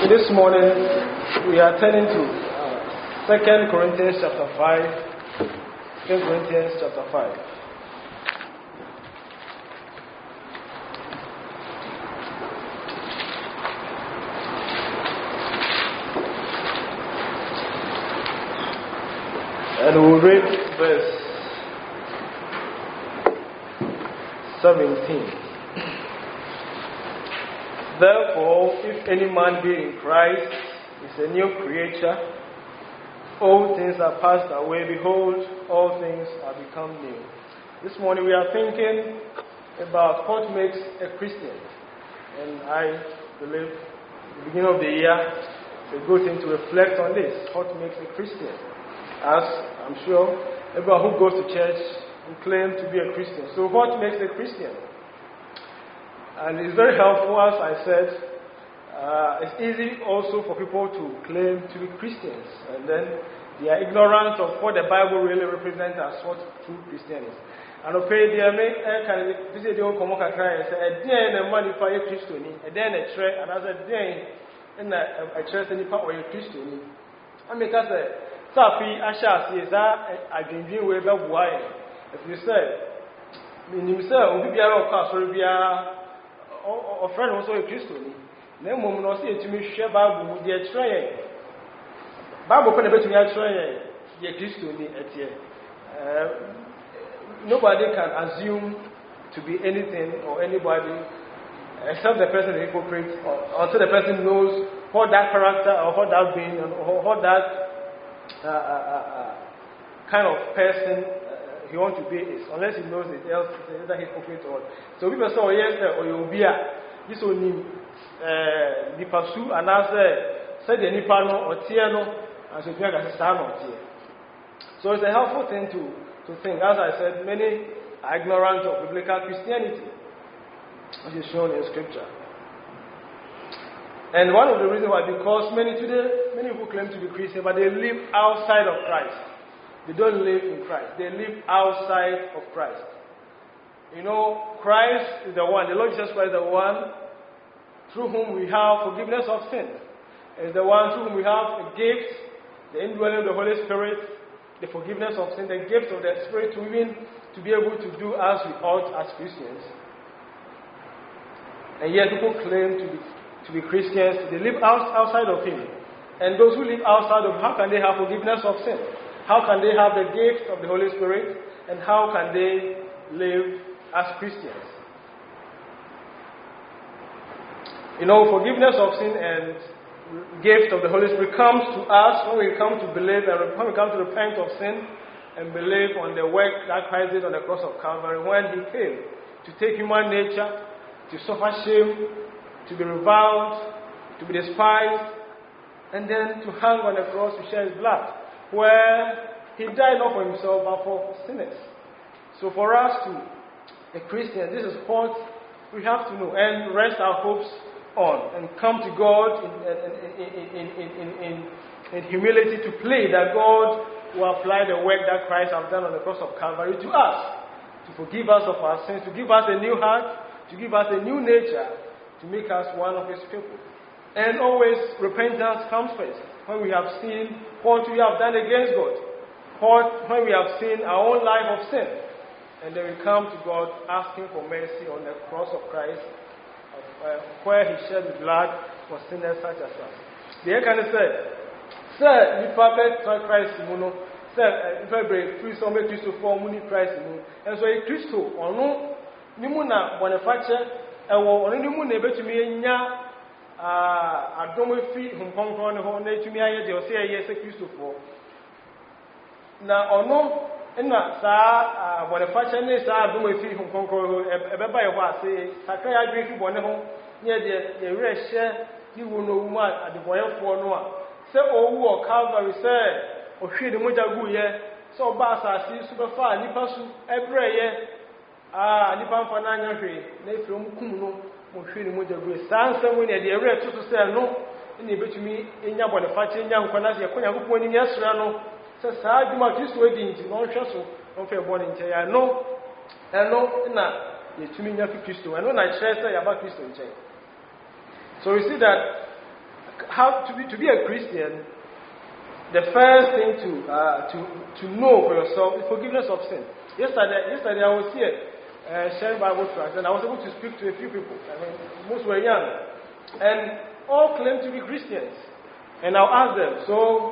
This morning we are turning to 2 Corinthians chapter 5. 2 Corinthians chapter 5. And we'll read verse 17. Therefore, if any man be in Christ, is a new creature. All things are passed away. Behold, all things are become new. This morning we are thinking about what makes a Christian. And I believe at the beginning of the year, it's a good thing to reflect on this. What makes a Christian? As I'm sure everyone who goes to church will claim to be a Christian. So what makes a Christian? And it's very helpful, as I said. It's easy also for people to claim to be Christians, and then they are ignorant of what the Bible really represents as what true Christian is. And okay, they make kind of visit the old Komoka cry and say, a day and a money for a Christian, a day and a tray, and as a day and a church and a Christian. I make us a Safi Asha says, I can dream with a wine. If you say, you say, we be our class or be a friend also a Christian. No moment no see to me share Bible with the tray. Bible can bet me a tray, the Christian at here. Nobody can assume to be anything or anybody except the person is hypocrite, or until the person knows what that character or what that being or what that kind of person he wants to be is, unless he knows it, else it's either hypocrite or. So people say, oh yes, or you'll be this only the pursue and say the nipano or tiano as if you are a son or tier. So it's a helpful thing to think. As I said, many are ignorant of biblical Christianity, which is shown in Scripture. And one of the reasons why, because many people claim to be Christian, but they live outside of Christ. They don't live in Christ. They live outside of Christ. You know, Christ is the one, the Lord Jesus Christ is the one through whom we have forgiveness of sin. Is the one through whom we have a gift, the indwelling of the Holy Spirit, the forgiveness of sin, the gift of the Spirit to be able to do as we ought as Christians. And yet people claim to be Christians. They live outside of Him. And those who live outside of Him, how can they have forgiveness of sin? How can they have the gift of the Holy Spirit? And how can they live as Christians? You know, forgiveness of sin and gift of the Holy Spirit comes to us when we come to believe and when we come to repent of sin and believe on the work that Christ did on the cross of Calvary when He came to take human nature, to suffer shame, to be reviled, to be despised, and then to hang on the cross to shed His blood, where He died not for Himself but for sinners. So for us a Christian, this is what we have to know and rest our hopes on and come to God in humility to pray that God will apply the work that Christ has done on the cross of Calvary to us, to forgive us of our sins, to give us a new heart, to give us a new nature, to make us one of His people. And always repentance comes first. When we have seen what we have done against God, when we have seen our own life of sin, and then we come to God asking for mercy on the cross of Christ, where He shed His blood for sinners such as us. The can say, "Sir, you perfect Christ, Muno. Sir, if I break free, some make Christ for money Christ, and so a Christo or no, Nimuna Boniface, or Nimuna betumi nya adomo fi honkonkron ne ho na etumi aye de o se aye se Christo for. Na ono na saa Boniface ne saa adomo fi honkonkron ho ebeba ye ho ase sakra ya dwe fi bone ho ne de ye were hye ni wo no wu ma adeboyefo no a se owu o Calvary se o hwe de moja gu ye se oba asase su be fa nipa su ebre ye nipa mfa na anya hwe na efre mu kum no mo hwe ni moja gu sanse mu ne de ewre tutu se no ni betumi enya Boniface enya nkwana se yakonya gopon ni yesra no se saa djuma Kristo edi nti no hwe so no fe bone nche ya no eno na yetumi nya fi Kristo eno na kire se ya ba Kristo nche. So we see that to be a Christian, the first thing to know for yourself is forgiveness of sin. Yesterday I was here sharing Bible tracts, and I was able to speak to a few people. I mean, most were young, and all claimed to be Christians. And I'll ask them, so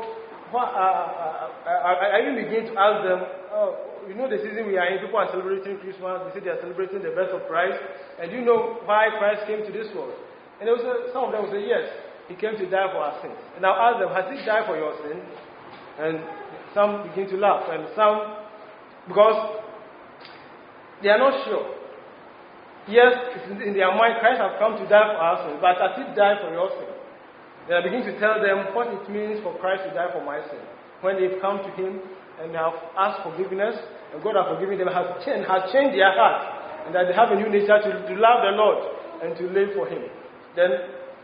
I even begin to ask them, you know the season we are in, people are celebrating Christmas, they say they are celebrating the birth of Christ, and do you know why Christ came to this world? And some of them will say, yes, he came to die for our sins. And I'll ask them, has he died for your sins? And some begin to laugh, and some, because they are not sure. Yes, it's in their mind, Christ has come to die for our sins, but has he died for your sins? Then I begin to tell them what it means for Christ to die for my sin. When they've come to him and they have asked forgiveness, and God has forgiven them, has changed their heart, and that they have a new nature to love the Lord and to live for him. Then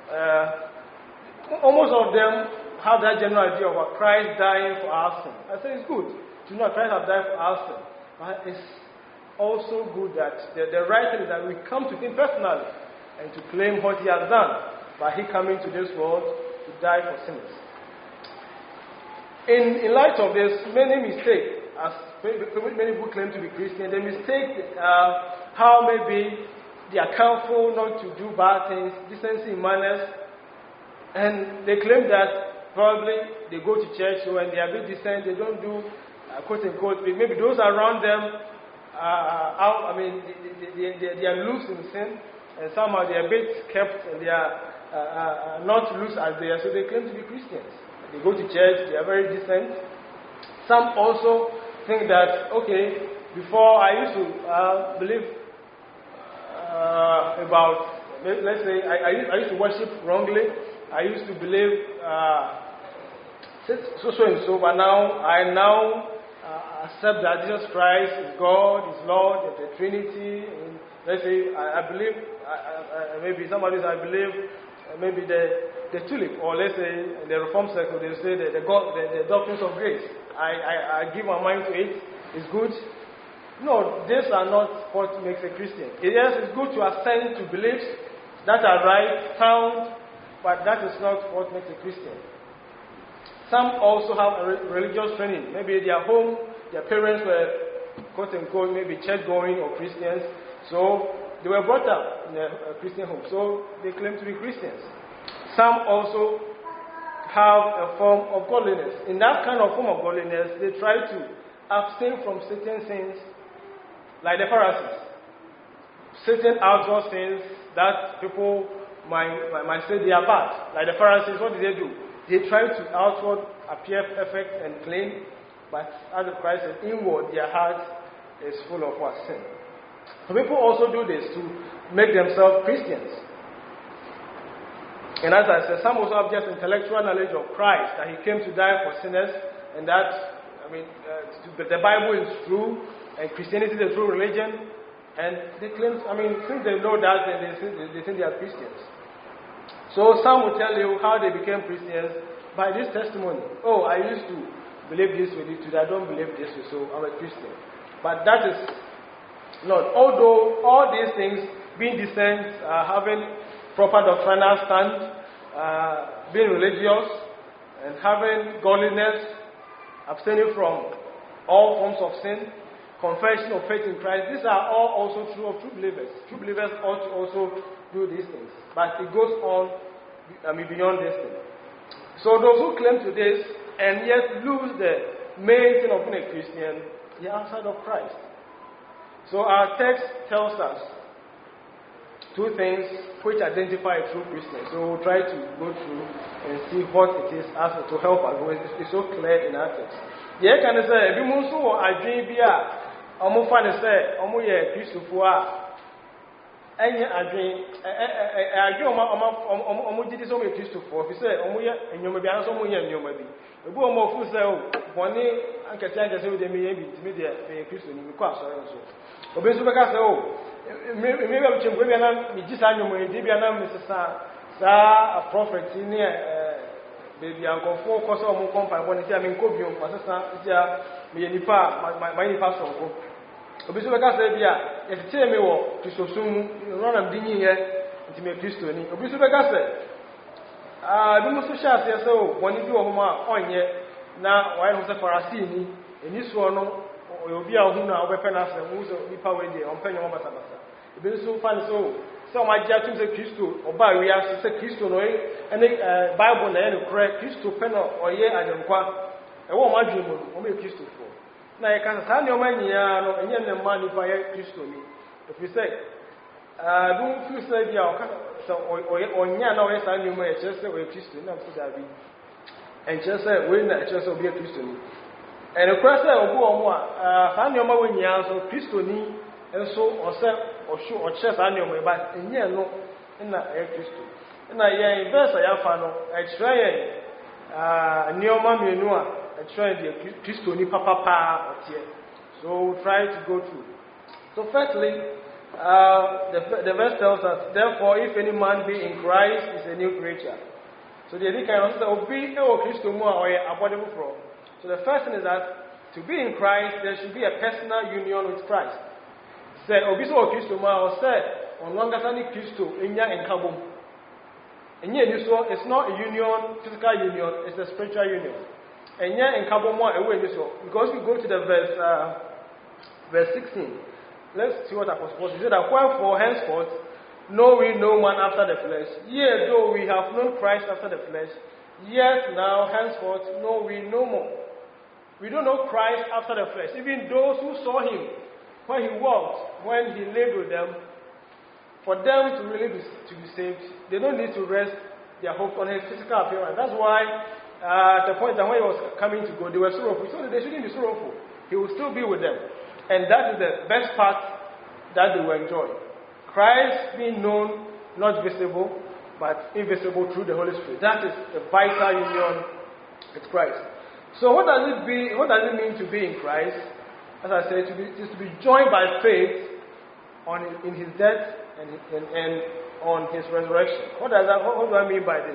almost all of them have that general idea of Christ dying for our sin. I say it's good to know Christ has died for our sin. But it's also good that the right thing is that we come to him personally and to claim what he has done by he coming to this world to die for sinners. In light of this, many mistake, as many people claim to be Christian, they mistake how maybe they are careful not to do bad things, decency in manners, and they claim that probably they go to church, so when they are a bit decent, they don't do quote unquote, maybe those around them they are loose in sin, and somehow they are a bit kept, and they are not loose as they are, so they claim to be Christians. They go to church, they are very decent. Some also think that, okay, before I used to believe about, let's say, I used to worship wrongly. I used to believe so and so, but now I accept that Jesus Christ is God, is Lord, the Trinity. And let's say I believe, maybe somebody says I believe maybe the tulip, or let's say the Reform Circle, they say the doctrines of grace. I give my mind to it. It's good. No, these are not what makes a Christian. Yes, it's good to assent to beliefs that are right, sound, but that is not what makes a Christian. Some also have a religious training. Maybe their home, their parents were, quote unquote, maybe church-going or Christians. So they were brought up in a Christian home. So they claim to be Christians. Some also have a form of godliness. In that kind of form of godliness, they try to abstain from certain sins, like the Pharisees. Certain outward sins that people might say they are bad. Like the Pharisees, what did they do? They try to outward appear perfect and clean, but as the Christ said, inward their heart is full of what? Sin. So people also do this to make themselves Christians. And as I said, some also have just intellectual knowledge of Christ, that he came to die for sinners, and that, the Bible is true, and Christianity is a true religion, and they claim, since they know that, then they think they are Christians. So some will tell you how they became Christians by this testimony. Oh, I used to believe this way, today I don't believe this way, so I'm a Christian. But that is not. Although all these things, being decent, having proper doctrinal stand, being religious, and having godliness, abstaining from all forms of sin, confession of faith in Christ, these are all also true of true believers. True believers ought to also do these things. But it goes on beyond this thing. So those who claim to this and yet lose the main thing of being a Christian, they are outside of Christ. So our text tells us two things which identify a true Christian. So we'll try to go through and see what it is as to help us. It's so clear in our text. Yeah, can I say, if you move so I dream be almost find a say, almost a Christopher. Any adwin almost did so many Christopher. If you say, and you may be answering me, and you may be. A boy more food sell one day, I can tell you with the media, a Christian in the class. Obviously, because maybe I'm just a prophet in here. Baby, Uncle Four Costa or Company, when I mean, Cobium, my pastor. Obviously, like I said, if you tell me what to so soon, run and ding here into my Christian. Obviously, like I said, The most social says, so when you do a homa on yet, now why don't the Farasini, and this one, you'll be out here, weapon us, and who's a power on penny on Batabasa. It's been so fun, so my judge is a Christo, or by we ask a Christo, and the Bible, and correct Christo penal, or ye, I don't quite. I won't my dream, or make Christo for. Now, I can't stand your money, and yen the money by Christo. If you say, don't feel say, so or now is I knew my chest away Christian, I'm so happy. And just say, when that just will be a Christian. And a question will go on one, find your mother when you answer Christian, and so or set or show or chest on your way, but in year no, in that air Christian. And I invest I found I try near mammy Noah, I try the Christian papa or tear. So try to go through. So, firstly, the verse tells us, therefore, if any man be in Christ, is a new creature. So, the idea can also be a Christo more or affordable for. So, the first thing is that to be in Christ, there should be a personal union with Christ. Say, Obiso Christo more or say, on longer than Christo, in ya and Kabum. And yet, it's not a union, physical union, it's a spiritual union. And ya and Kabum more away this one. Because we go to the verse 16. Let's see what Apostle said. That wherefore henceforth know we no man after the flesh. Yea, though we have known Christ after the flesh, yet now henceforth know we no more. We don't know Christ after the flesh. Even those who saw him when he walked, when he lived with them, for them to really be saved, they don't need to rest their hope on his physical appearance. That's why at the point that when he was coming to go, they were sorrowful. So they shouldn't be sorrowful. He will still be with them. And that is the best part that they will enjoy. Christ being known, not visible, but invisible through the Holy Spirit. That is the vital union with Christ. So what does it mean to be in Christ? As I said, it is to be joined by faith in his death and on his resurrection. What do I mean by this?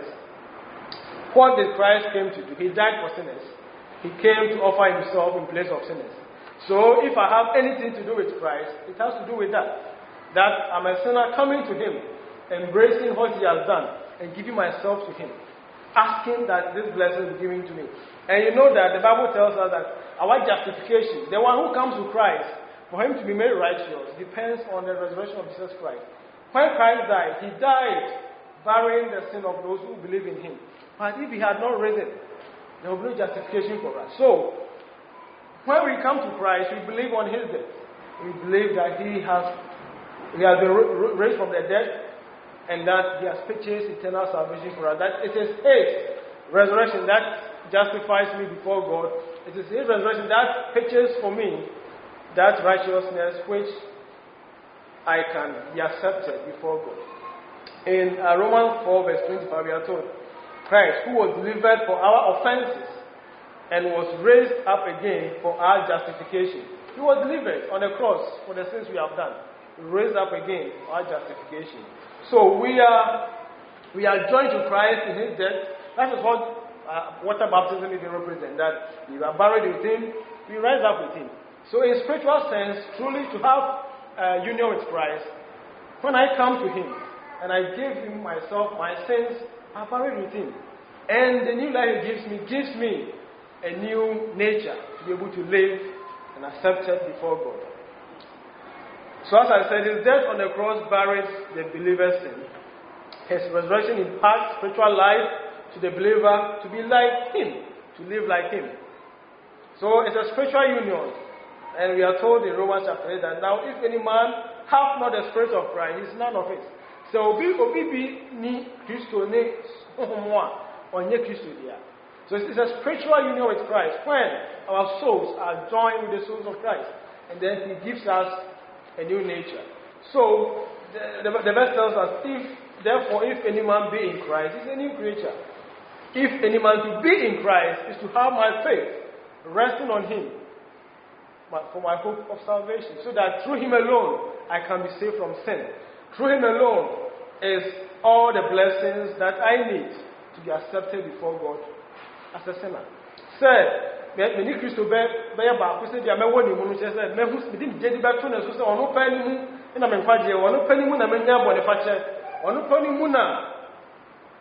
What did Christ came to do? He died for sinners. He came to offer himself in place of sinners. So if I have anything to do with Christ, it has to do with that. That I'm a sinner coming to him, embracing what he has done, and giving myself to him. Asking that this blessing be given to me. And you know that the Bible tells us that our justification, the one who comes to Christ, for him to be made righteous, depends on the resurrection of Jesus Christ. When Christ died, he died bearing the sin of those who believe in him. But if he had not risen, there will be no justification for us. So, when we come to Christ, we believe on his death. We believe that he has been raised from the dead and that he has purchased eternal salvation for us. That it is his resurrection that justifies me before God. It is his resurrection that purchased for me that righteousness which I can be accepted before God. In Romans 4 verse 25 we are told, Christ who was delivered for our offenses and was raised up again for our justification. He was delivered on the cross for the sins we have done. Raised up again for our justification. So we are joined to Christ in his death. That is what water baptism even represents. That we are buried with him, we rise up with him. So in spiritual sense, truly to have union with Christ, when I come to him and I give him myself, my sins are buried with him. And the new life he gives me a new nature to be able to live and accept it before God. So as I said, his death on the cross buries the believer's sin. His resurrection imparts spiritual life to the believer to be like him, to live like him. So it's a spiritual union. And we are told in Romans chapter 8 that now if any man have not the spirit of Christ, he is none of his. So obi ni Christo ne onye Christo dia. So it's a spiritual union with Christ when our souls are joined with the souls of Christ. And then he gives us a new nature. So the verse tells us, if any man be in Christ, he's a new creature. If any man to be in Christ is to have my faith resting on him for my hope of salvation. So that through him alone I can be saved from sin. Through him alone is all the blessings that I need to be accepted before God as a sinner. Said, many Christo be back, said, I may want you to say, Mehus didn't get back to us, so on no penny in a menquadia, or no penny moon, a mania boniface, or no penny moona.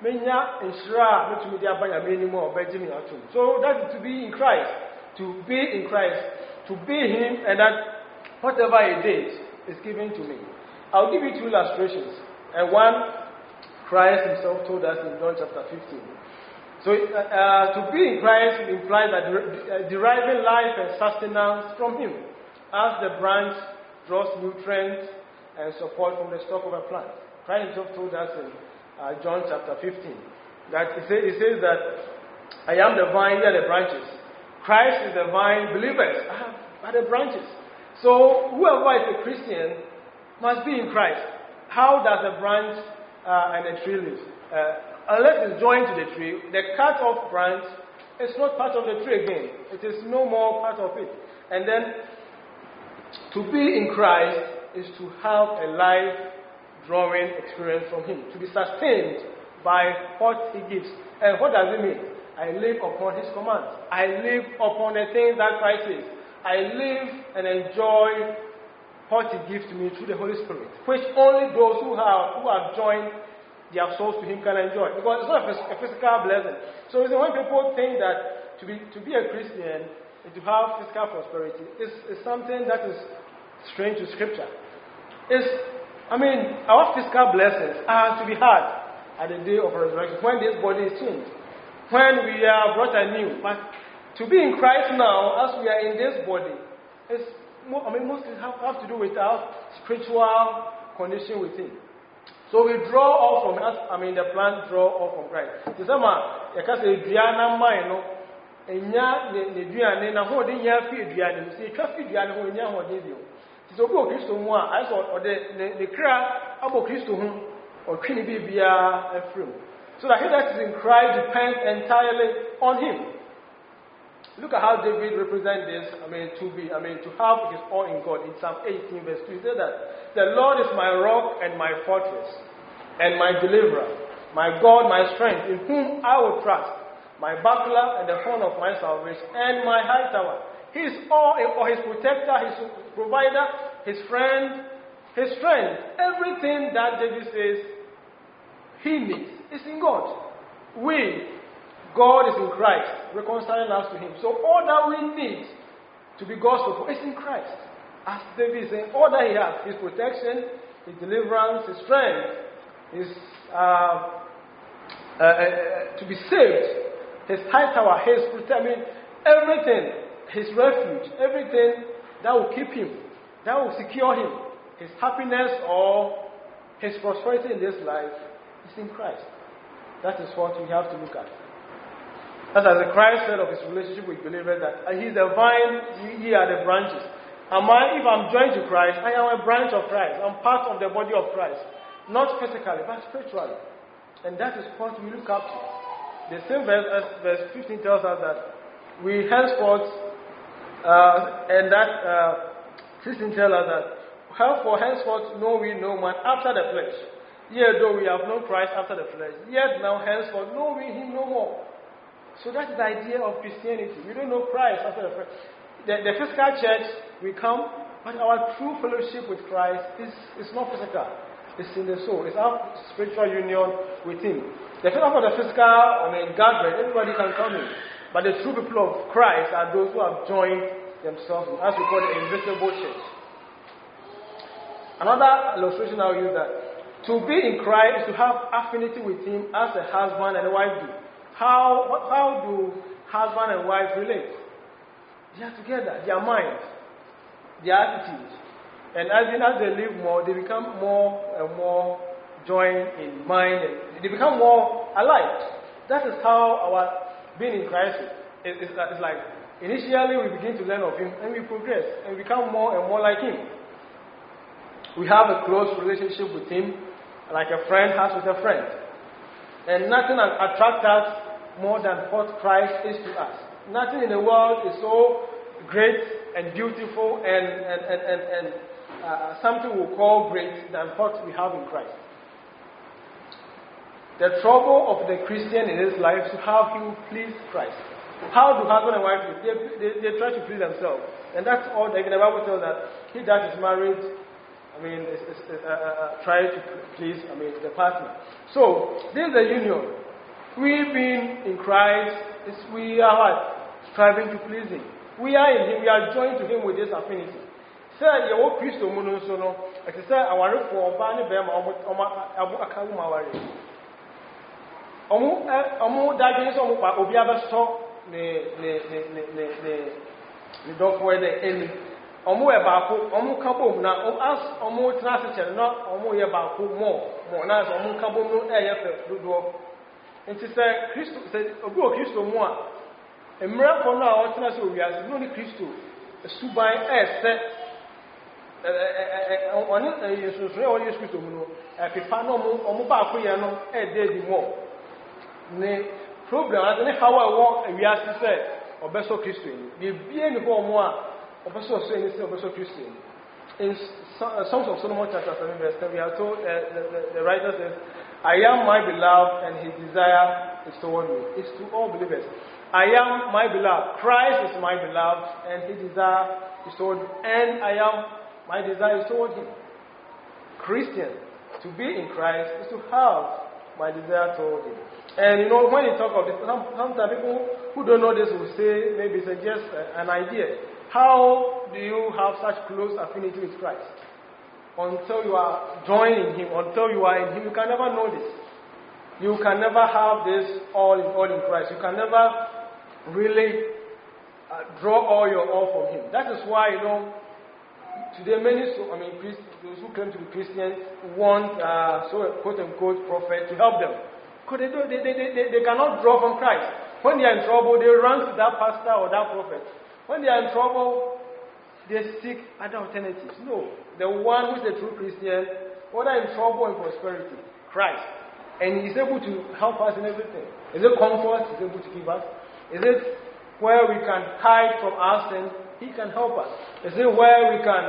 Menya inshira me to me dia banya me anymore Benjamin atum. So that is to be in Christ, to be in Christ, to be him, and that whatever he did is given to me. I'll give you two illustrations. And one, Christ himself told us in John chapter 15. So to be in Christ implies that deriving life and sustenance from him, as the branch draws nutrients and support from the stalk of a plant. Christ himself told us in John chapter 15 that he says that I am the vine, they are the branches. Christ is the vine, believers are the branches. So whoever is a Christian must be in Christ. How does a branch and a tree live? Unless it's joined to the tree, the cut off branch is not part of the tree again. It is no more part of it. And then to be in Christ is to have a life-drawing experience from him, to be sustained by what he gives. And what does it mean? I live upon his commands. I live upon the things that Christ says. I live and enjoy what he gives to me through the Holy Spirit, which only those who have joined their souls to him can enjoy. Because it's not a physical blessing. So when people think that to be a Christian and to have physical prosperity is something that is strange to Scripture. Our physical blessings are to be had at the day of resurrection, when this body is changed, when we are brought anew. But to be in Christ now, as we are in this body, mostly have to do with our spiritual condition with him. So we draw off from us, the plant draw off from Christ. So some you can say Diana Mino, and the Diana, and holding your feet, Diana, see, traffic Diana, who near what did you. So go Christo one, I saw the cry about Christo or Trinity via a film. So that he that is in Christ depends entirely on him. Look at how David represents this, to have his all in God. In Psalm 18 verse 2, he said that, the Lord is my rock and my fortress, and my deliverer, my God, my strength, in whom I will trust, my buckler and the horn of my salvation, and my high tower. He is all, or his protector, his provider, his friend, his strength. Everything that David says he needs is in God. God is in Christ, reconciling us to him. So all that we need to be God's people is in Christ. As David is saying, all that he has, his protection, his deliverance, his strength, his to be saved, his high tower, his protection, everything, his refuge, everything that will keep him, that will secure him, his happiness or his prosperity in this life is in Christ. That is what we have to look at. As Christ said of his relationship with believers, that he is the vine, ye are the branches. If I'm joined to Christ, I am a branch of Christ. I'm part of the body of Christ. Not physically, but spiritually. And that is what we look up to. The same verse, as verse 15 tells us that we henceforth, and that 16 tells us that, henceforth know we no man after the flesh. Yet though we have known Christ after the flesh, yet now henceforth know we him no more. So that is the idea of Christianity. We don't know Christ after the flesh. The physical church, we come, but our true fellowship with Christ is not physical. It's in the soul. It's our spiritual union with him. The physical, gathering, everybody can come in. But the true people of Christ are those who have joined themselves in, as we call the invisible church. Another illustration I'll use that to be in Christ is to have affinity with him as a husband and a wife do. How do husband and wife relate? They are together, their minds, their attitudes. And as they live more, they become more and more joined in mind. And they become more alike. That is how our being in Christ is. It's like, initially we begin to learn of him and we progress and become more and more like him. We have a close relationship with him, like a friend has with a friend. And nothing attracts us more than what Christ is to us. Nothing in the world is so great and beautiful and something we'll call great than what we have in Christ. The trouble of the Christian in his life is to have him please Christ. How do husband and wife live? They try to please themselves. And that's all the Bible tells that he that is married try to please, the partner. So, this is the union. We being in Christ, we are what? Striving to please Him. We are in Him, we are joined to Him with this affinity. Say, you walk Christo Munosono, as I say, I want to for Bani Bem, Akawumawari. Omu Dagis Obiaba stop the dog where the enemy. Omu Ebaku, Omu Kabo, now ask Omu Transition, not Omu Yabaku more nice, Omu Kabo, no air, do. And she said, Christo said, Ogo Christo Moa. A miracle now, alternative we are no Christo, a Subai set on it, a Christo, a Pipano, Omubaku, a day more. The problem, I don't know how I want, we ask to say, or Beso Christian. The being of more, or Beso saying, or Beso Christian. In Songs of Solomon, chapter 7, verse 10, we are told, the writer says, I am my beloved, and his desire is toward me. It's to all believers. I am my beloved. Christ is my beloved, and his desire is toward me. And my desire is toward him. Christian, to be in Christ is to have my desire toward him. And when you talk of this, sometimes people who don't know this will say, maybe it's just an idea. How do you have such close affinity with Christ? Until you are joining Him, until you are in Him, you can never know this. You can never have this all in Christ. You can never really draw all your all from Him. That is why, today many, those who claim to be Christians want, quote unquote, prophet to help them. Because they cannot draw from Christ. When they are in trouble, they run to that pastor or that prophet. When they are in trouble, they seek other alternatives. No. The one who is a true Christian, whether in trouble or in prosperity, Christ. And He is able to help us in everything. Is it comfort He is able to give us? Is it where we can hide from our sin? He can help us. Is it where we can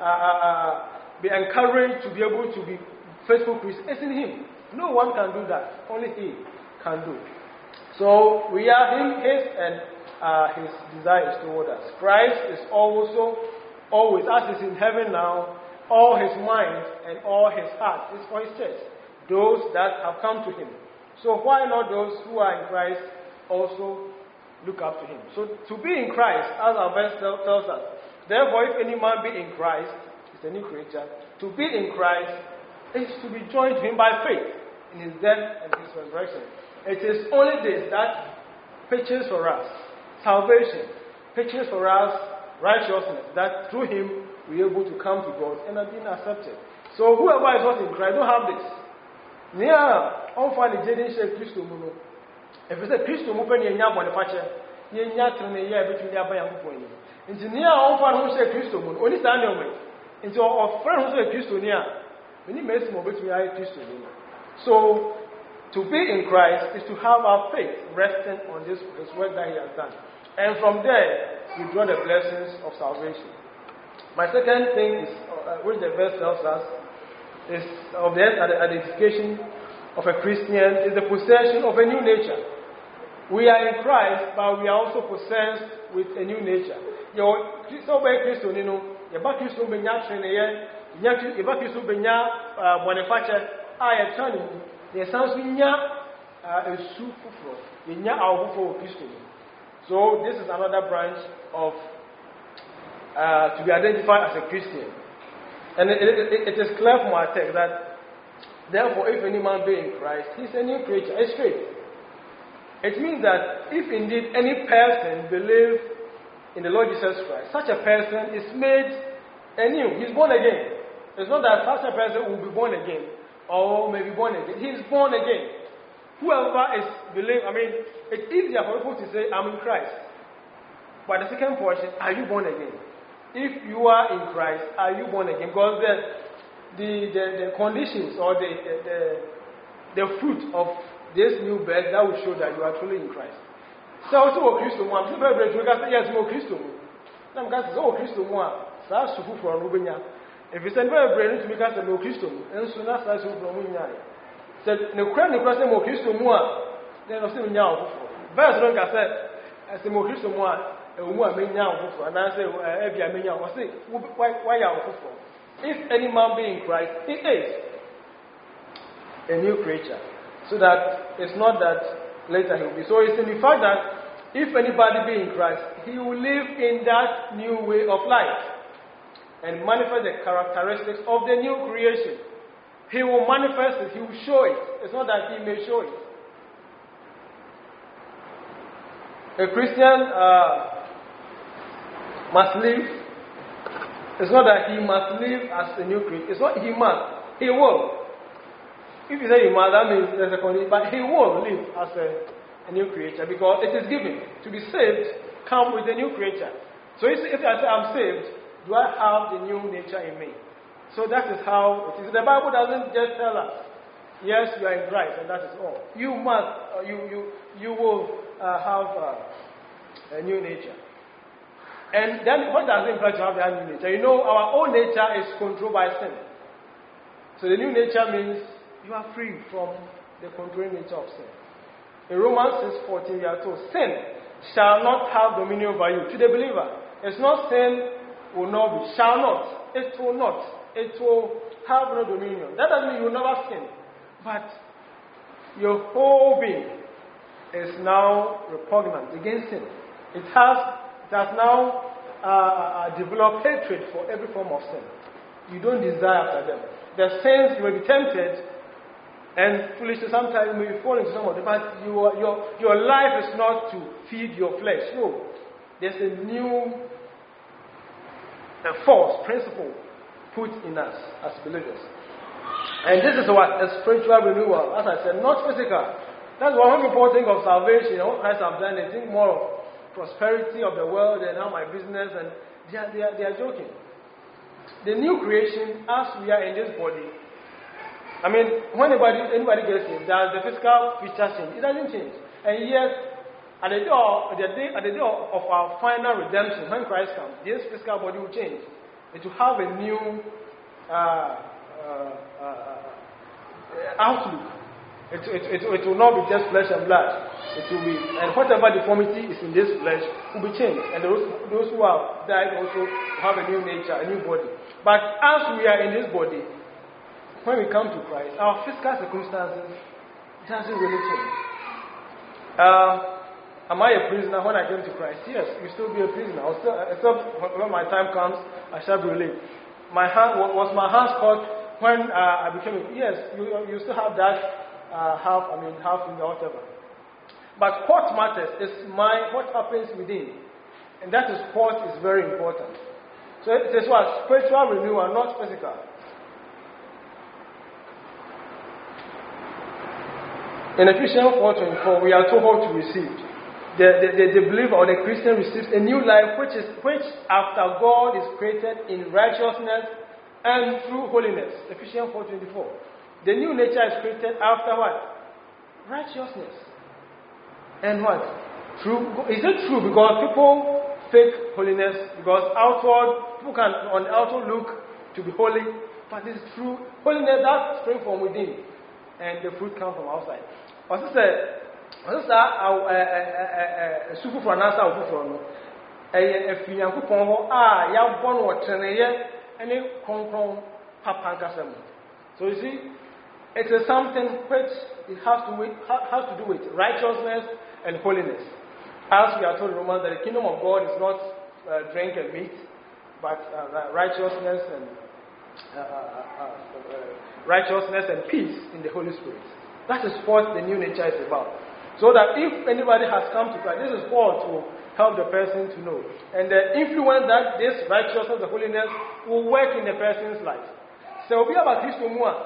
be encouraged to be able to be faithful Christians? It's in Him. No one can do that. Only He can do. So we are His, and His desire is toward us. Christ is also always, as is in heaven now, all His mind and all His heart is for His church, those that have come to Him. So why not those who are in Christ also look up to Him? So to be in Christ, as our verse tells us, therefore if any man be in Christ, is a new creature. To be in Christ is to be joined to Him by faith in His death and His resurrection. It is only this that pictures for us salvation, pictures for us righteousness, that through Him we are able to come to God and are being accepted. So whoever is not in Christ don't have this. If you say Christo mu pen yenya bone fache yenya tene ya betumi aba Yankopon ni nti ne a onfa no say Christo mu oni sa na omo nti o friend who say Christo ni a many mesi mo betumi ayi Christo ni. So to be in Christ is to have our faith resting on this work that He has done, and from there we draw the blessings of salvation. My second thing is, which the verse tells us, is of the identification of a Christian is the possession of a new nature. We are in Christ, but we are also possessed with a new nature. So by Christo, yeba Christo benya trene yeba Christo benya bonefache a turning. The sounds nya esu fufuro nya awofo Christo. So this is another branch of to be identified as a Christian. And it is clear from our text that therefore if any man be in Christ, he is a new creature. It's straight. It means that if indeed any person believes in the Lord Jesus Christ, such a person is made anew. He's born again. It's not that such a person will be born again or may be born again. He is born again. Whoever is believed, it's easier for people to say, I'm in Christ. But the second portion, are you born again? If you are in Christ, are you born again? Because the conditions or the fruit of this new birth that will show that you are truly in Christ. So also Christo mo, I'm very brave because yes, mo Christo mo. Now because so Christo mo, sa sufu for Rubenya. If you send very brave to because mo Christo mo, and so na sa sufu for Rubenya. Said no crane no say mo Christo mo, then no say nya ofofo. Verse don't say mo Christo mo a, e mo a menya ofofo, and I say e bia menya, o say why ya ofofo. If any man be in Christ, he is a new creature. So that it's not that later he will be. So it's in the fact that if anybody be in Christ, he will live in that new way of life and manifest the characteristics of the new creation. He will manifest it, he will show it. It's not that he may show it. A Christian must live. It's not that he must live as a new creature. It's not he must. He will. If you say he must, that means there's a condition. But he will live as a new creature because it is given. To be saved, come with a new creature. So if I say I'm saved, do I have the new nature in me? So that is how it is. The Bible doesn't just tell us, yes, you are in Christ, and that is all. You must, you will have a new nature. And then what does it imply to have that new nature? You know, our own nature is controlled by sin. So the new nature means you are free from the controlling nature of sin. In Romans 6:14, we are told, sin shall not have dominion over you. To the believer, it's not sin will not be, shall not. It will not. It will have no dominion. That doesn't mean you will never sin. But your whole being is now repugnant against sin. It has now developed hatred for every form of sin. You don't desire after them. The sins you may be tempted, and foolishly sometimes you may fall into some of them, but your life is not to feed your flesh. No. There's a new force, principle put in us as believers. And this is what? A spiritual renewal. As I said, not physical. That's why when people think of salvation, what Christ has done, they think more of prosperity of the world and how my business, and they are joking. The new creation, as we are in this body, I mean, when anybody gets in, does the physical feature change? It doesn't change. And yes, at the day of our final redemption, when Christ comes, this physical body will change. It will have a new outlook. It will not be just flesh and blood. It will be, and whatever deformity is in this flesh will be changed. And those who have died also have a new nature, a new body. But as we are in this body, when we come to Christ, our physical circumstances doesn't really change. Am I a prisoner when I came to Christ? Yes, you still be a prisoner. Except when my time comes, I shall be released. Was my hands caught when I became a... Yes, you still have that half finger, whatever. But what matters is what happens within. And that is what is very important. So it is what? Spiritual renewal, not physical. In Ephesians 4:24, we are told how to receive. The believer or the Christian receives a new life which after God is created in righteousness and through holiness. Ephesians 4:24. The new nature is created after what? Righteousness. And what? True. Is it true? Because people fake holiness, because people can on the outward look to be holy, but it's true. Holiness that springs from within, and the fruit comes from outside. What is that? Sufu for an answer for no. A fianku pongo ya born or treneye any concron papankasem. So you see, it is something which it has to do with righteousness and holiness. As we are told in Romans that the kingdom of God is not drink and meat, but righteousness and peace in the Holy Spirit. That is what the new nature is about. So that if anybody has come to Christ, this is what to help the person to know. And the influence that this righteousness, the holiness, will work in the person's life. So we have a Christ more.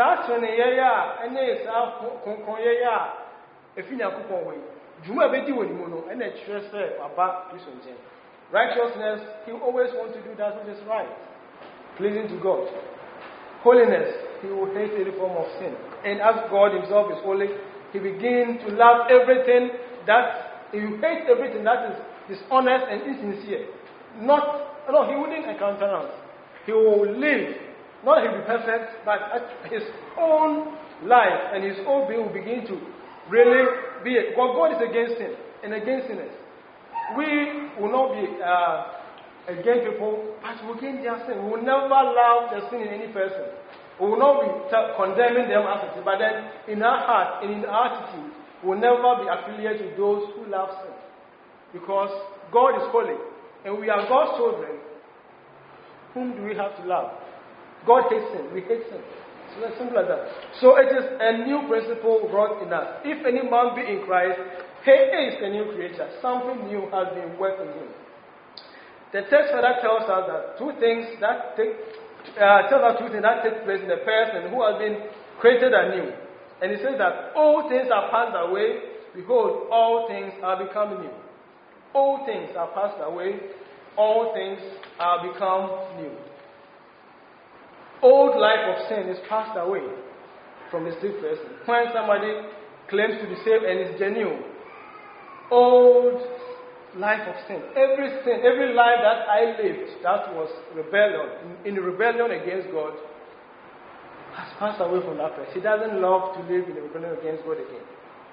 Righteousness, he always wants to do that which is right, pleasing to God. Holiness, he will hate any form of sin. And as God himself is holy, he begins to love everything he will hate everything that is dishonest and insincere. He wouldn't encounter us. He will live, not he will be perfect, but his own life and his own being will begin to really be God is against sin and against sinners. We will not be against people, but we gain their sin. We will never love the sin in any person. We will not be condemning them as it is, but then in our heart and in our attitude, we will never be affiliated with those who love sin. Because God is holy, and we are God's children. Whom do we have to love? God hates sin. We hate sin. So it's simple as that. So it is a new principle brought in us. If any man be in Christ, he is a new creature. Something new has been worked in him. The text further tells us that two things that take place in the person who has been created anew. And it says that all things are passed away. Behold, all things are become new. All things are passed away. All things are become new. Old life of sin is passed away from the saved person. When somebody claims to be saved and is genuine, old life of sin, every life that I lived that was rebellion, in rebellion against God, has passed away from that person. He doesn't love to live in rebellion against God again.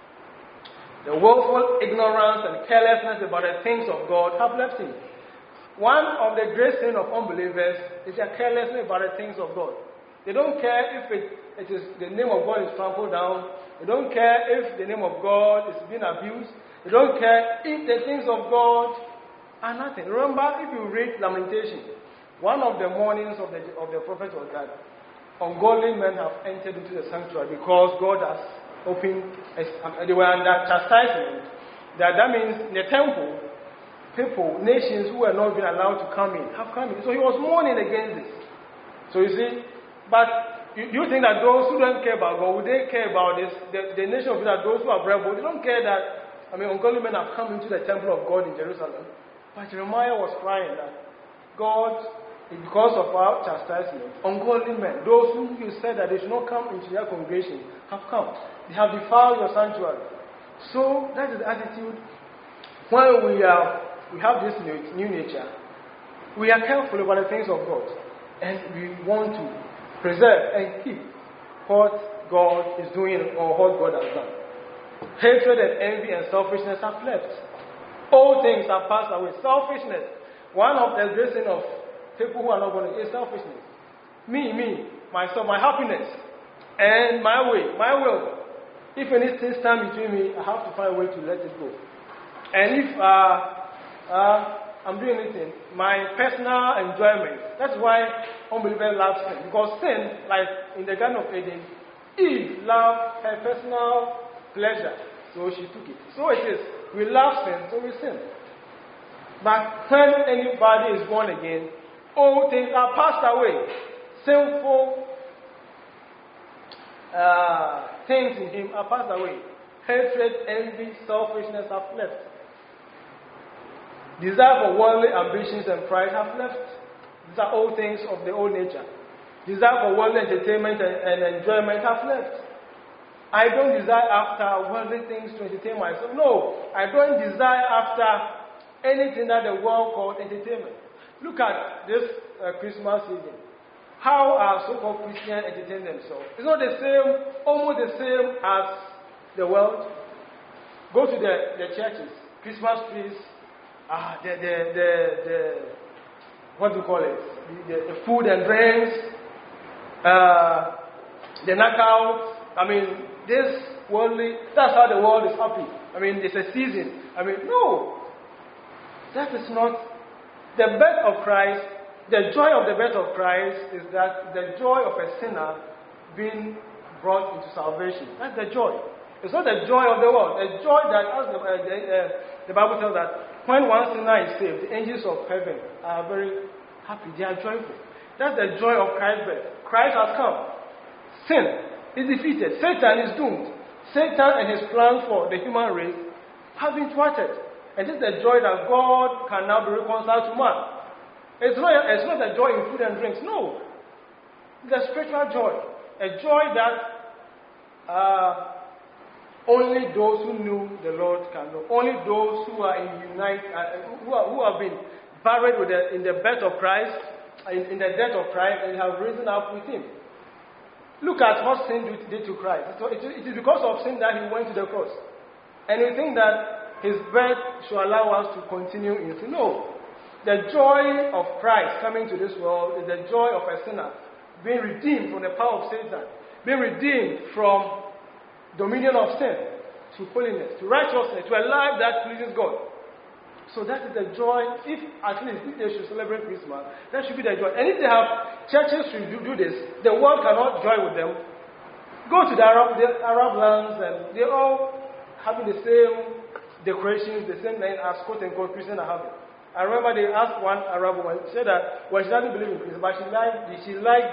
The willful ignorance and carelessness about the things of God have left him. One of the great sins of unbelievers is their carelessness about the things of God. They don't care if it is the name of God is trampled down. They don't care if the name of God is being abused. They don't care if the things of God are nothing. Remember, if you read Lamentation, one of the warnings of the prophet was that ungodly men have entered into the sanctuary because God has opened, they were under chastisement. That means in the temple, people, nations who were not being allowed to come in, have come in. So he was mourning against this. So you see, but you think that those who don't care about God, would they care about this? The nation of Israel, those who are rebel, they don't care that, ungodly men have come into the temple of God in Jerusalem. But Jeremiah was crying that God, because of our chastisement, ungodly men, those who you said that they should not come into their congregation, have come. They have defiled your sanctuary. So that is the attitude. When we have this new nature, we are careful about the things of God, and we want to preserve and keep what God is doing or what God has done. Hatred and envy and selfishness have left. All things have passed away. Selfishness. One of the great sins of people who are not born again is selfishness. Me, myself, my happiness, and my way, my will. If anything stands between me, I have to find a way to let it go. And if I'm doing anything, my personal enjoyment. That's why unbelievers love sin. Because sin, like in the Garden of Eden, Eve loved her personal pleasure, so she took it. So it is. We love sin, so we sin. But when anybody is born again, all things are passed away. Sinful things in him are passed away. Hatred, envy, selfishness have left. Desire for worldly ambitions and pride have left. These are all things of the old nature. Desire for worldly entertainment and enjoyment have left. I don't desire after worldly things to entertain myself. No, I don't desire after anything that the world calls entertainment. Look at this Christmas season. How are so-called Christians entertaining themselves? It's not the same, almost the same as the world. Go to the churches, Christmas trees, what do you call it? The food and drinks, the knockouts. This worldly, that's how the world is happy. It's a season. No. That is not the birth of Christ. The joy of the birth of Christ is that the joy of a sinner being brought into salvation. That's the joy. It's not the joy of the world. The joy that, as the Bible tells that, when one sinner is saved, the angels of heaven are very happy. They are joyful. That's the joy of Christ's birth. Christ has come. Sin is defeated. Satan is doomed. Satan and his plans for the human race have been thwarted. And this is the joy that God can now be reconciled to man. It's not a joy in food and drinks. No. It's a spiritual joy. A joy that only those who knew the Lord can know. Only those who are who have been buried in the birth of Christ, in the death of Christ, and have risen up with him. Look at what sin did to Christ. It is because of sin that he went to the cross. And we think that his birth should allow us to continue in sin. No. The joy of Christ coming to this world is the joy of a sinner being redeemed from the power of Satan, being redeemed from dominion of sin to holiness, to righteousness, to a life that pleases God. So that is the joy. If at least if they should celebrate Christmas, that should be the joy. And if they have churches should do this, the world cannot join with them. Go to the Arab lands and they're all having the same decorations, the same thing as quote unquote Christians are having. I remember they asked one Arab woman, she said that she doesn't believe in Christmas, but she liked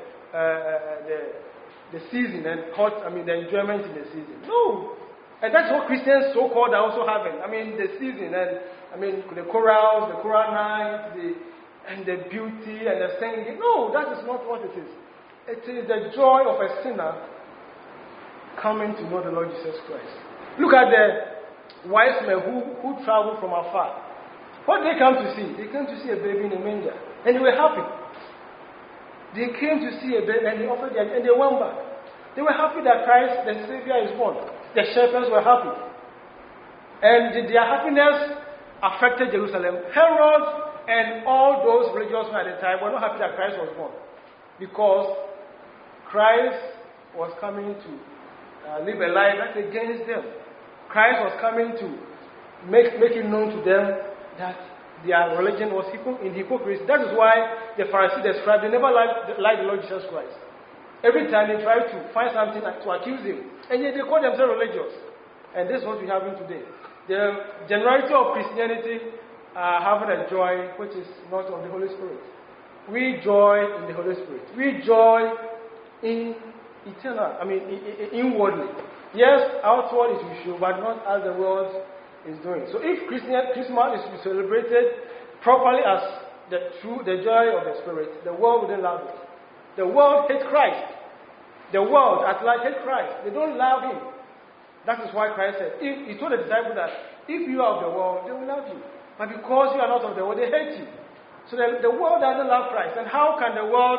the season and the enjoyment in the season. No, and that's what Christians so-called are also having. The season and the chorals, the choral nights, and the beauty and the singing. No, that is not what it is. It is the joy of a sinner coming to know the Lord Jesus Christ. Look at the wise men who traveled from afar. What did they come to see? They came to see a baby in a manger. And they were happy. They came to see a baby and they offered and they went back. They were happy that Christ, the Savior, is born. The shepherds were happy. And their happiness affected Jerusalem. Herod and all those religious men at the time were not happy that Christ was born. Because Christ was coming to live a life that's against them. Christ was coming to make it known to them that their religion was in hypocrisy. That is why the Pharisees, the scribes, they never liked the Lord Jesus Christ. Every time they try to find something to accuse him, and yet they call themselves religious. And this is what we have today. The generality of Christianity having a joy which is not of the Holy Spirit. We joy in the Holy Spirit. We joy in inwardly. Yes, outward is usual, but not as the world is doing. So if Christmas is to be celebrated properly as the joy of the Spirit, the world wouldn't love it. The world hates Christ. The world at large hates Christ. They don't love him. That is why Christ said, he told the disciples that if you are of the world, they will love you. But because you are not of the world, they hate you. So the world doesn't love Christ. And how can the world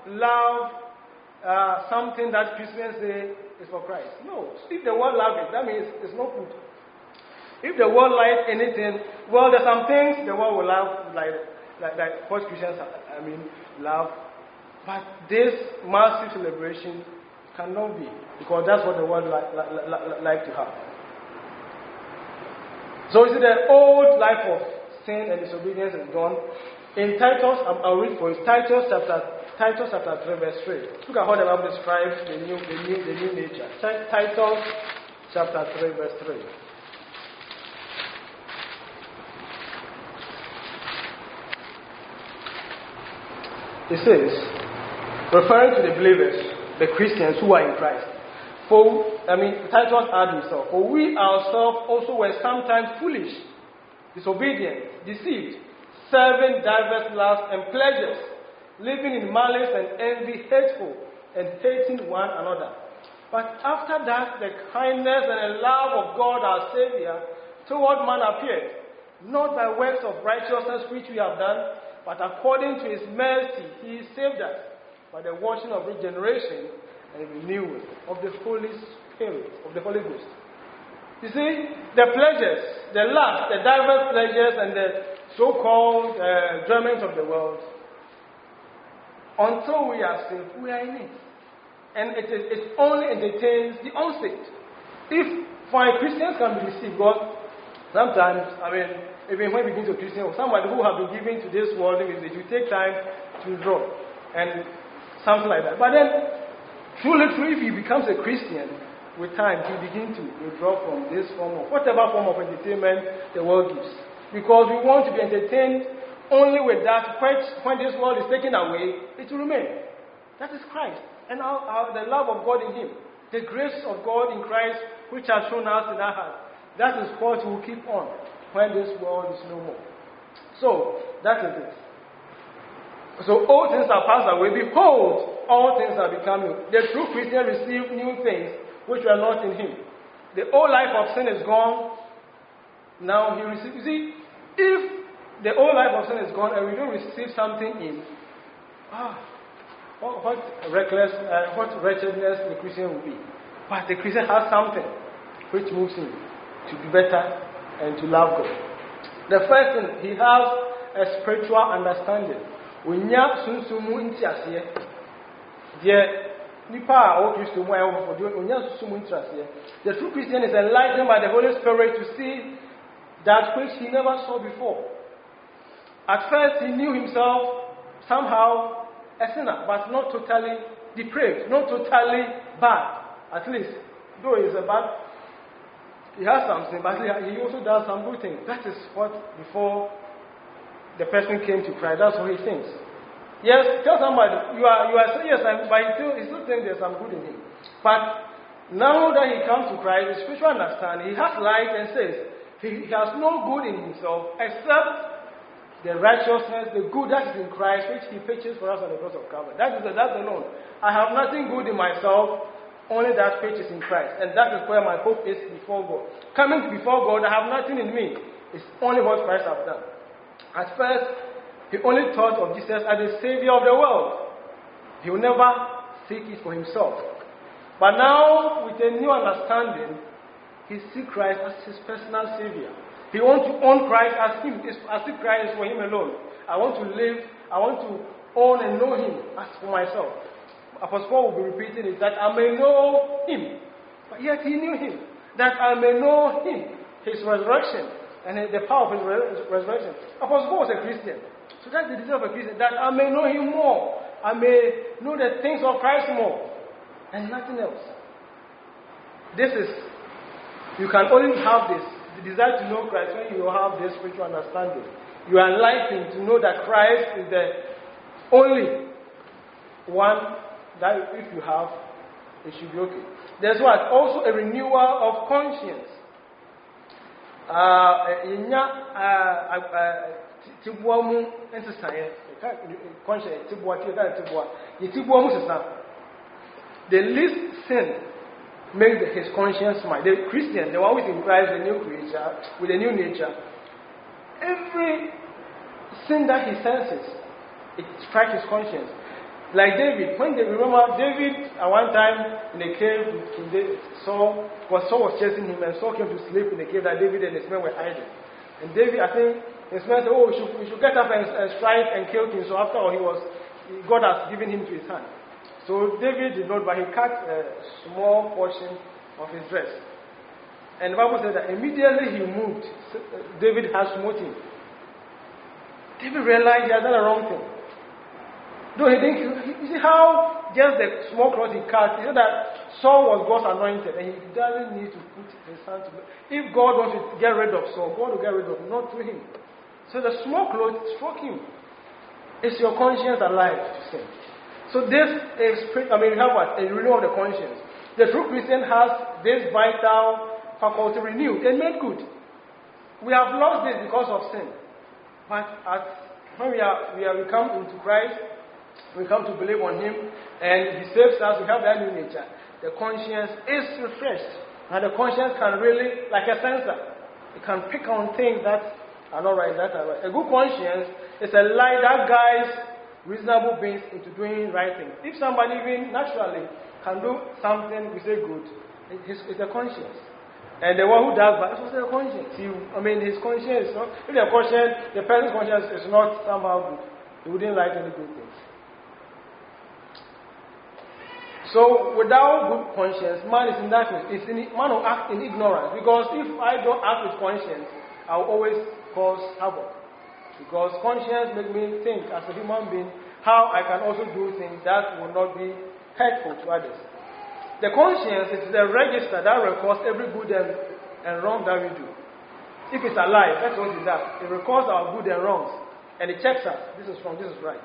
love something that Christians say is for Christ? No. If the world loves it, that means it's not good. If the world likes anything, well, there's some things the world will love, like what Christians love. But this massive celebration cannot be, because that's what the world like to have. So you see, the old life of sin and disobedience is gone. In Titus, I'll read for you. Titus chapter 3, verse 3. Look at how the Bible describes the new nature. Titus chapter 3, verse 3. It says, referring to the believers, the Christians who are in Christ. Titus adds himself, for we ourselves also were sometimes foolish, disobedient, deceived, serving diverse lusts and pleasures, living in malice and envy, hateful, and hating one another. But after that, the kindness and the love of God our Savior toward man appeared, not by works of righteousness which we have done, but according to his mercy, he saved us by the washing of regeneration and renewing of the Holy Spirit, of the Holy Ghost. You see, the pleasures, the lust, the diverse pleasures, and the so-called enjoyment of the world, until we are saved, we are in it. And it only entertains the unsaved. If Christians can be deceived, God, sometimes, even when we begin to Christian, somebody who have been given to this world, it will take time to draw and something like that. But then, truly, if he becomes a Christian, with time, he begins to withdraw from this form of, whatever form of entertainment the world gives. Because we want to be entertained only with that. When this world is taken away, it will remain. That is Christ. And the love of God in him. The grace of God in Christ, which has shown us in our heart. That is what will keep on when this world is no more. So, that is it. So, all things are passed away. Behold, all things are become new. The true Christian received new things which were not in him. The old life of sin is gone. Now he receives. You see, if the old life of sin is gone and we don't receive something in, what wretchedness the Christian will be. But the Christian has something which moves him to be better and to love God. The first thing, he has a spiritual understanding. Unya sunsumu intiasiye. The nipa o Christo mo e for unya sunsumu intiasiye. The true Christian is enlightened by the Holy Spirit to see that which he never saw before. At first, he knew himself somehow a sinner, but not totally depraved, not totally bad. At least, though he is a bad, he has something, but he also does some good things. That is what before the person came to Christ. That's what he thinks. Yes, tell somebody you are saying yes, but he still thinks there's some good in him. But now that he comes to Christ, his spiritual understanding, he has light and says he has no good in himself except the righteousness, the good that is in Christ, which he purchased for us on the cross of Calvary. That's alone. I have nothing good in myself, only that which is in Christ. And that is where my hope is before God. Coming before God, I have nothing in me. It's only what Christ has done. At first, he only thought of Jesus as the Savior of the world. He will never seek it for himself. But now, with a new understanding, he sees Christ as his personal Savior. He wants to own Christ as him, as if Christ is for him alone. I want to live, I want to own and know him as for myself. Apostle Paul will be repeating it, that I may know him. But yet he knew him. That I may know him, his resurrection, and the power of his resurrection. Apostle Paul was a Christian. So that's the desire of a Christian, that I may know him more. I may know the things of Christ more. And nothing else. You can only have this. The desire to know Christ when you have this spiritual understanding. You are enlightened to know that Christ is the only one that if you have, it should be okay. There's what? Also a renewal of conscience. The least sin makes his conscience smile. The Christian, the one who is in Christ, the new creature, with a new nature, every sin that he senses, it strikes his conscience. Like David, remember David at one time in a cave with Saul was chasing him, and Saul came to sleep in the cave that David and his men were hiding. And David, I think, his men said, we should get up and strike and kill him. So after all, God has given him to his hand. So David did not, but he cut a small portion of his dress. And the Bible said that immediately he moved, David has smote him. David realized he had done a wrong thing. Though he didn't, you see how just the small cloth he cut, he said that Saul was God's anointed, and he doesn't need to put his hand to. If God wants to get rid of Saul, God will get rid of him, not through him. So the small cloth struck him. Is your conscience alive to sin? So this is, we have what? A renewal of the conscience. The true Christian has this vital faculty renewed and made good. We have lost this because of sin. But when we come into Christ, we come to believe on him, and he saves us, we have that new nature. The conscience is refreshed. And the conscience can really, like a sensor, it can pick on things that are not right, that are right. A good conscience is a light that guides reasonable beings into doing right things. If somebody even naturally can do something we say good, it's a conscience. And the one who does bad, it's also a conscience. His conscience is not, if the person's conscience is not somehow good, he wouldn't like any good things. So without good conscience, man is in darkness. Man will act in ignorance. Because if I don't act with conscience, I will always cause havoc. Because conscience makes me think as a human being how I can also do things that will not be hurtful to others. The conscience is the register that records every good and wrong that we do. If it's alive, that's what it does. It records our good and wrongs. And it checks us. This is wrong, this is right.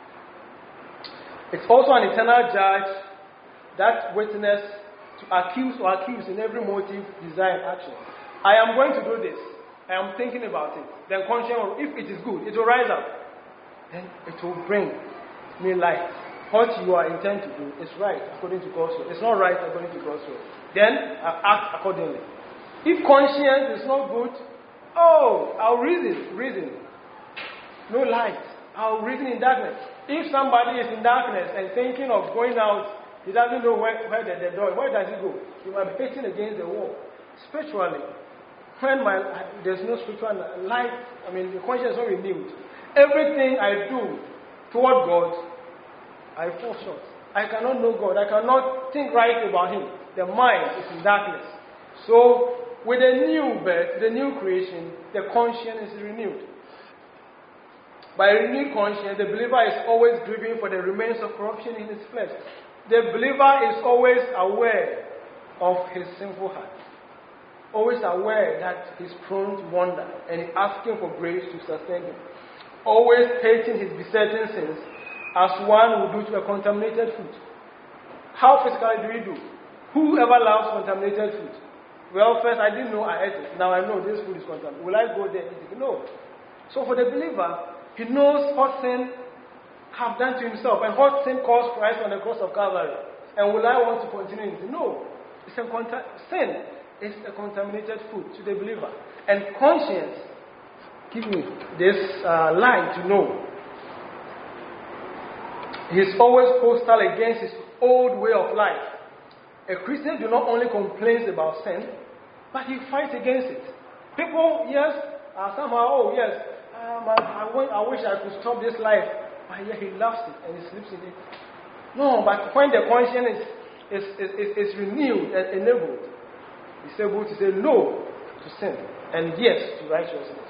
It's also an eternal judge that witness to accuse in every motive, desire, and action. I am going to do this. I am thinking about it. Then conscience, if it is good, it will rise up. Then it will bring me light. What you are intended to do is right according to God's will. It's not right according to God's will. Then I act accordingly. If conscience is not good, I'll reason. No light. I'll reason in darkness. If somebody is in darkness and thinking of going out, he doesn't know where the door, where does he go? He might be facing against the wall. Spiritually, when there's no spiritual light, the conscience is not renewed. Everything I do toward God, I fall short. I cannot know God. I cannot think right about Him. The mind is in darkness. So, with the new birth, the new creation, the conscience is renewed. By renewed conscience, the believer is always grieving for the remains of corruption in his flesh. The believer is always aware of his sinful heart. Always aware that he's prone to wander and asking for grace to sustain him. Always hating his besetting sins as one would do to a contaminated food. How physically do we do? Whoever loves contaminated food? Well, first I didn't know I ate it. Now I know this food is contaminated. Will I go there and eat it? No. So for the believer, he knows what sin have done to himself and what sin caused Christ on the cross of Calvary. And will I want to continue it? No. Sin is a contaminated food to the believer. And conscience gives me this line to know. He's always hostile against his old way of life. A Christian do not only complains about sin, but he fights against it. People, yes, somehow, yes, I wish I could stop this life. But yet he loves it and he sleeps in it. No, but when the conscience is renewed and enabled, he's able to say no to sin and yes to righteousness.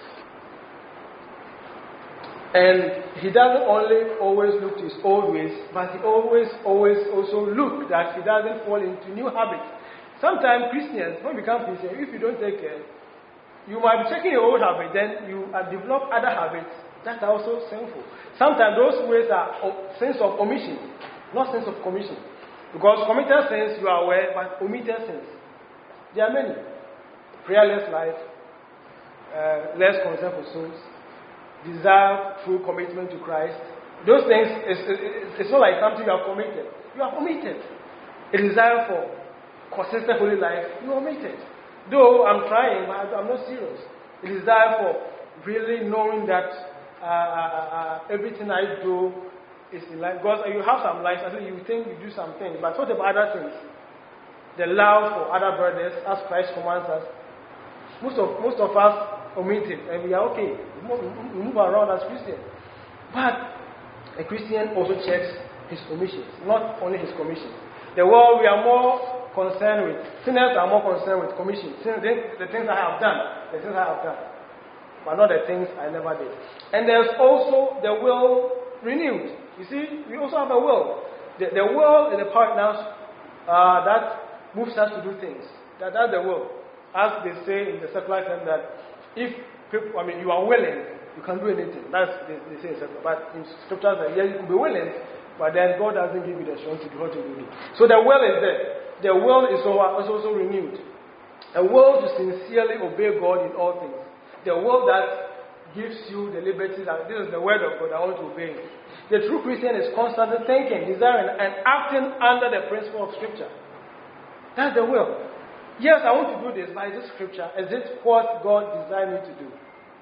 And he doesn't only always look to his old ways, but he always also look that he doesn't fall into new habits. Sometimes Christians, when you become Christian, if you don't take care, you might be taking your old habit, then you develop other habits that are also sinful. Sometimes those ways are sins of omission, not sins of commission. Because committed sins you are aware, but omitted sins, there are many. Prayerless life, less concern for souls, desire true commitment to Christ. Those things, it's not like something you have committed. You have omitted. A desire for consistent holy life, you omitted. Though I'm trying, but I'm not serious. A desire for really knowing that everything I do is in line. Because you have some lives, I think you think you do some things, but what about other things? The love for other brothers, as Christ commands us. Most of us omit it, and we are okay. We move around as Christians. But a Christian also checks his omissions, not only his commissions. The world, we are more concerned with, sinners are more concerned with commissions. The things I have done, but not the things I never did. And there's also the will renewed. You see, we also have a will. The will is the part now that moves us to do things. That's the will. As they say in the secular term that if people, you are willing, you can do anything. That's they say in secular. But in scriptures, yeah, you could be willing, but then God doesn't give you the strength to do what you do. So the will is there. The will is also renewed. A will to sincerely obey God in all things. The will that gives you the liberty that this is the word of God, I want to obey it. The true Christian is constantly thinking, desiring, and acting under the principle of Scripture. That's the will. Yes, I want to do this, but is this Scripture? Is this what God designed me to do?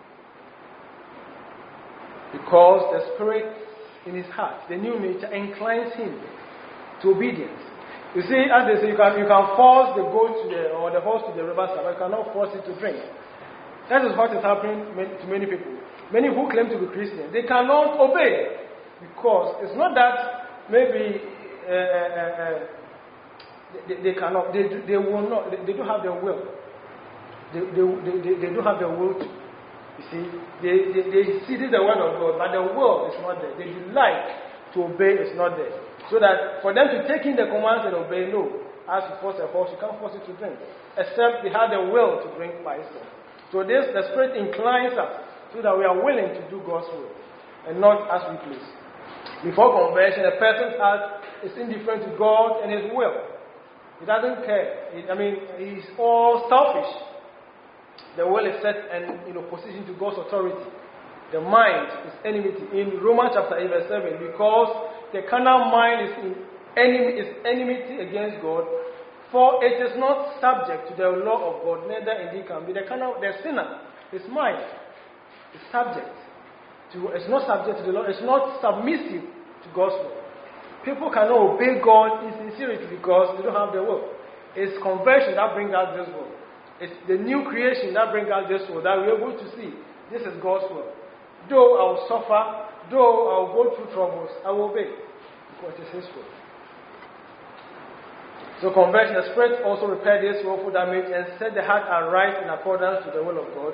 Because the Spirit in his heart, the new nature, inclines him to obedience. You see, as they say, you can force the goat or the horse to the riverside, but you cannot force it to drink. That is what is happening to many people. Many who claim to be Christians, they cannot obey because it's not that maybe they cannot, they will not, they don't have the will. They don't have the will to. You see, they see this is the word of God, but the will is not there. They delight to obey is not there. So that for them to take in the commands and obey, no. As you force a horse, you can't force it to drink. Except they have the will to drink by itself. So the Spirit inclines us so that we are willing to do God's will and not as we please. Before conversion, a person's heart is indifferent to God and his will. He doesn't care. He's all selfish. The will is set in opposition to God's authority. The mind is enmity. In Romans chapter 8 verse 7, because the carnal mind is enmity against God, for it is not subject to the law of God, neither indeed can be. The sinner, his mind, is subject to. It's not subject to the law. It's not submissive to God's law. People cannot obey God in sincerity because they don't have the will. It's conversion that brings out this will. It's the new creation that brings out this will, that we're able to see this is God's will. Though I will suffer, though I will go through troubles, I will obey. Because it is His will. So conversion, the Spirit also repaired this woeful damage and set the heart aright in accordance to the will of God.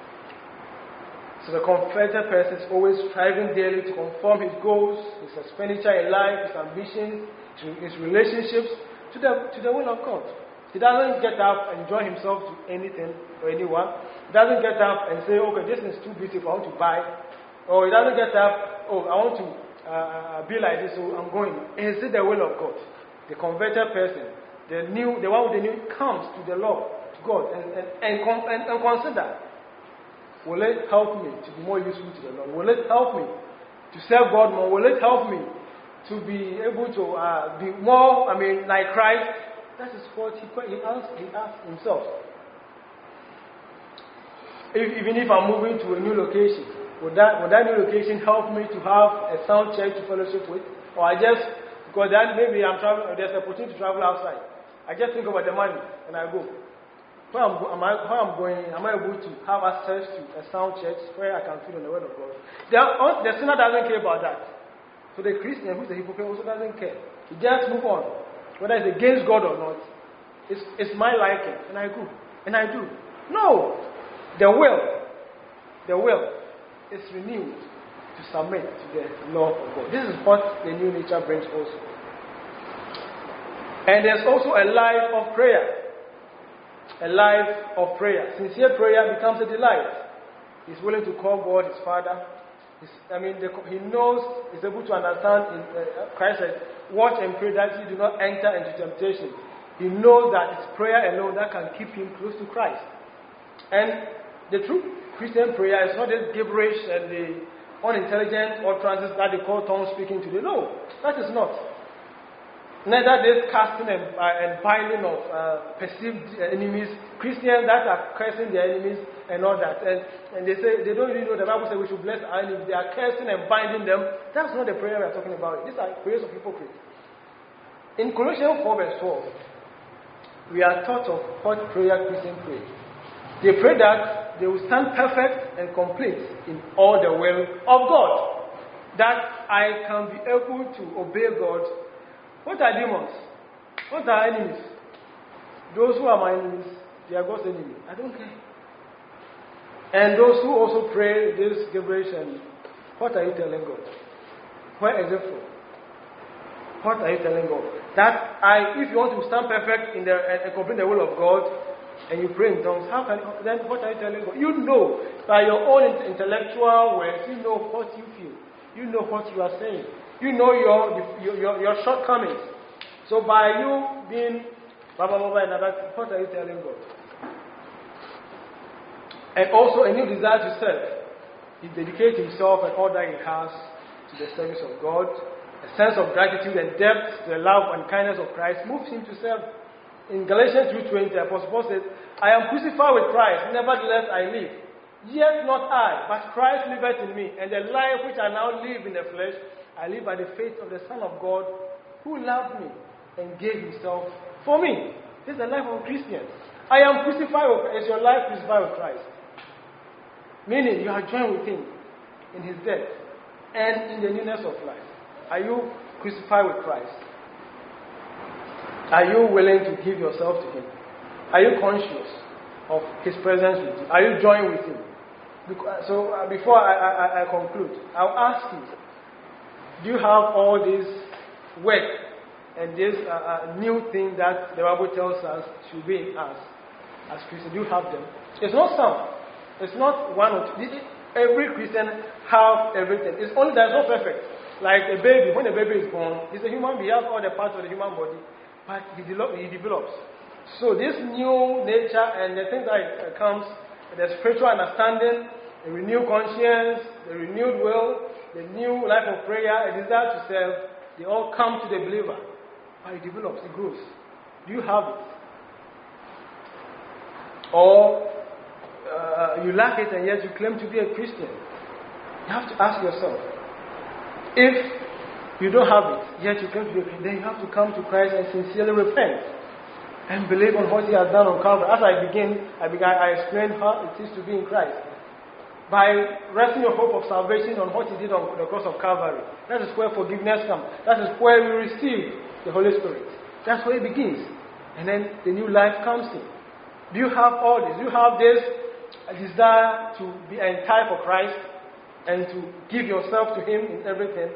So the converted person is always striving daily to conform his goals, his expenditure in life, his ambitions, to his relationships, to the will of God. He doesn't get up and join himself to anything or anyone. He doesn't get up and say, okay, this is too beautiful, I want to buy. Or he doesn't get up, I want to be like this, so I'm going. Is it the will of God? The converted person, the one with the new, comes to the Lord, to God, and consider. Will it help me to be more useful to the Lord? Will it help me to serve God more? Will it help me to be able to be more, like Christ? That is what he asked himself. Even if I'm moving to a new location, would that new location help me to have a sound church to fellowship with? Or because then maybe there's an opportunity to travel outside. I just think about the money and I go. Where I'm going, am I able to have access to a sound church where I can feed on the word of God? The sinner doesn't care about that. So the Christian, who's the hypocrite, also doesn't care. He just move on. Whether it's against God or not, it's my liking, and I go. And I do. No! The will is renewed to submit to the law of God. This is what the new nature brings also. And there's also a life of prayer. A life of prayer. Sincere prayer becomes a delight. He's willing to call God his Father. He knows, he's able to understand. Christ said, watch and pray that you do not enter into temptation. He knows that it's prayer alone that can keep him close to Christ. And the true Christian prayer is not this gibberish and the unintelligent utterances that they call tongue speaking today. No, that is not. Neither this casting and piling of perceived enemies, Christians that are cursing their enemies and all that. And they say, they don't really know, the Bible says we should bless our enemies. They are cursing and binding them. That's not the prayer we are talking about. These are prayers of hypocrites. In Colossians 4 verse 12, we are taught of what prayer Christians pray. They pray that they will stand perfect and complete in all the will of God. That I can be able to obey God. What are demons? What are enemies? Those who are my enemies, they are God's enemies. I don't care. And those who also pray this gibberish, and what are you telling God? Where is it from? What are you telling God? That if you want to stand perfect and complete the will of God, and you pray in tongues, then what are you telling God? You know, by your own intellectual words, you know what you feel. You know what you are saying. You know your shortcomings. So by you being what are you telling God? And also a new desire to serve. He dedicates himself and all that he has to the service of God. A sense of gratitude and depth to the love and kindness of Christ moves him to serve. In Galatians 2:20, Apostle Paul says, I am crucified with Christ, nevertheless I live. Yet not I, but Christ liveth in me, and the life which I now live in the flesh, I live by the faith of the Son of God, who loved me and gave himself for me. This is the life of a Christian. I am crucified with Christ. Is your life crucified with Christ? Meaning you are joined with him in his death and in the newness of life. Are you crucified with Christ? Are you willing to give yourself to him? Are you conscious of his presence with you? Are you joined with him? Before I conclude, I'll ask you, do you have all this work and this new thing that the Bible tells us should be in us as Christians? Do you have them? It's not some. It's not one or two. Every Christian have everything. It's only there's no perfect. Like a baby, when a baby is born, he's a human being. He has all the parts of the human body, but he develops. So this new nature and the things that comes, the spiritual understanding, the renewed conscience, the renewed will, the new life of prayer, a desire to serve, they all come to the believer. But it develops, it grows. Do you have it? Or you lack it and yet you claim to be a Christian? You have to ask yourself. If you don't have it, yet you claim to be a Christian, then you have to come to Christ and sincerely repent and believe on what he has done on Calvary. As I explained how it is to be in Christ. by resting your hope of salvation on what He did on the cross of Calvary. That is where forgiveness comes. That is where we receive the Holy Spirit. That's where it begins. And then the new life comes in. Do you have all this? Do you have this desire to be entire for Christ and to give yourself to Him in everything?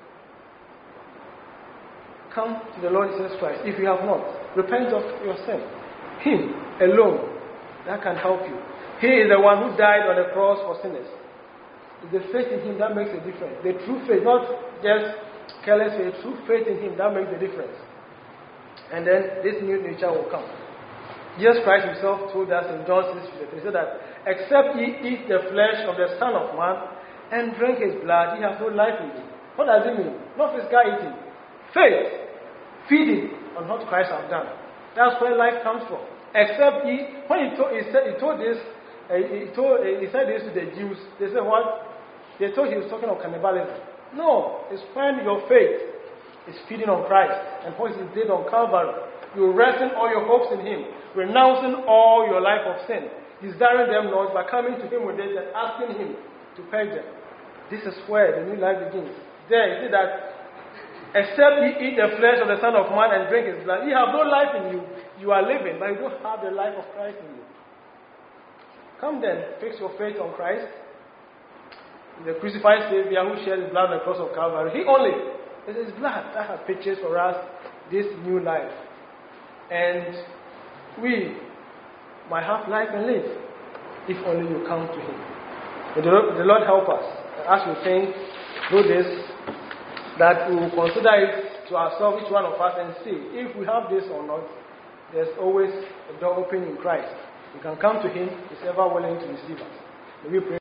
Come to the Lord Jesus Christ. If you have not, repent of your sin. Him alone, that can help you. He is the one who died on the cross for sinners. It's the faith in Him that makes a difference. The true faith, not just careless faith, true faith in Him that makes the difference. And then this new nature will come. Jesus Christ Himself told us in John 6:53, He said that, except ye eat the flesh of the Son of Man and drink His blood, ye have no life in you. What does it mean? Not physical eating. Faith. Feeding on what Christ has done. That's where life comes from. Except ye, when he said this to the Jews. They said what? They thought He was talking of cannibalism. No, it's when your faith is feeding on Christ and what He did on Calvary. You're resting all your hopes in Him, renouncing all your life of sin, desiring them not, by coming to Him with it and asking Him to purge them. This is where the new life begins. There, you see that. Except ye eat the flesh of the Son of Man and drink His blood, ye have no life in you. You are living, but you don't have the life of Christ in you. Come then, fix your faith on Christ, the crucified Savior who shed His blood on the cross of Calvary. He only, it is His blood that has purchased for us this new life. And we might have life and live if only you come to Him. May the Lord help us as we think through this, that we will consider it to ourselves, each one of us, and see if we have this or not. There's always a door open in Christ. We can come to Him. He's ever willing to receive us. May we pray.